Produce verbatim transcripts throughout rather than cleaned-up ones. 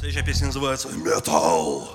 Следующая песня называется «Металл».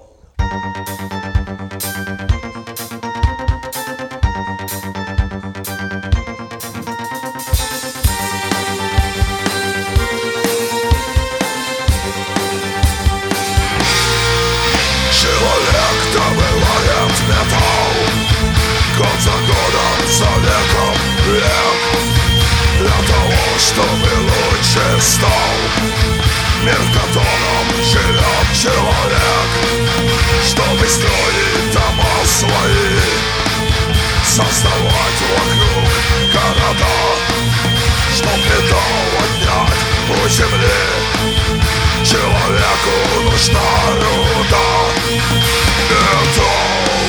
Человек добывает металл, год за годом, за веком век, для того, чтобы лучше стал мир, в котором живет человек, чтобы строить дома свои, создавать вокруг города, чтоб металл отнять у земли. Человеку нужна руда, металл.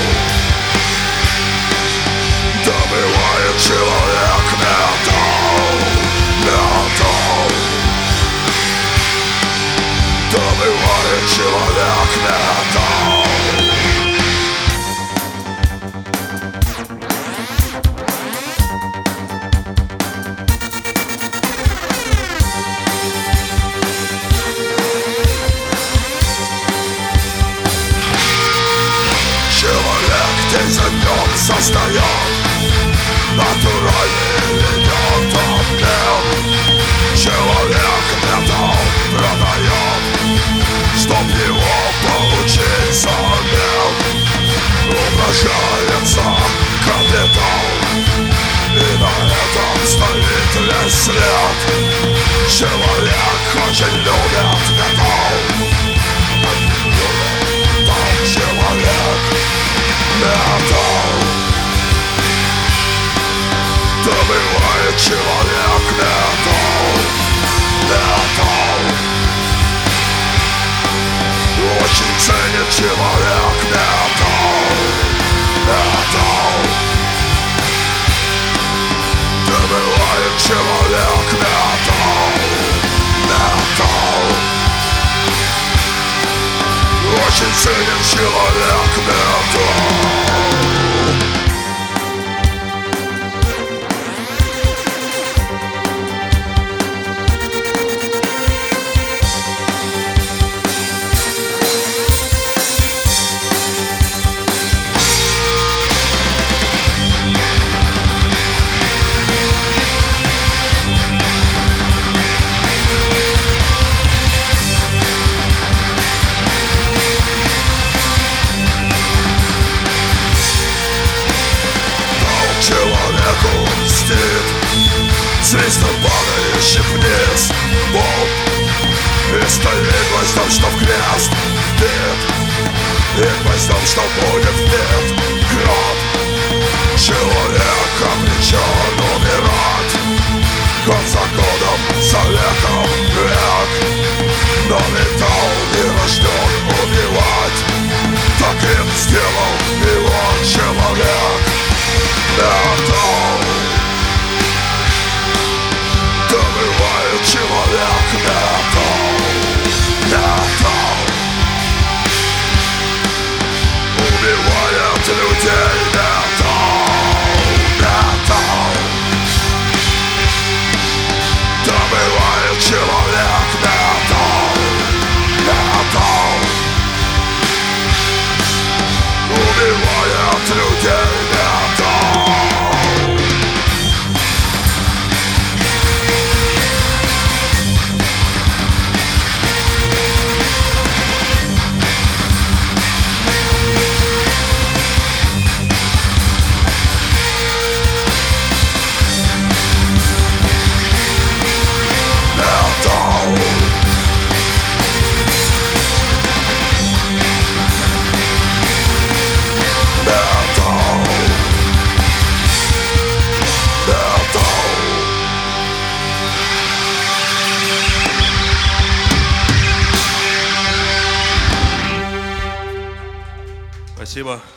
Добывает человек металл, металл. Добывает человек металл. День за днем создает натуральный идет обмен. Человек металл продает, чтоб его получить взамен. Умножается капитал, и на этом стоит весь свет. Человек очень любит металл. Там человек металл. Добывает человек металл, металл. Очень ценит человек металл, металл. Добывает человек металл, металл. Очень ценит человек металл. Свистом падающих вниз болт, и стоит гвоздем, что в крест бит, и гвоздем, что будет вбит гроб. Человек обречен умирать, год за годом, за веком век. Но металл не рожден убивать, таким сделал его человек. Металл. Добывает человек металл, металл. Убивает людей металл, металл. Добывает человек металл, металл. Убивает людей металл. Спасибо.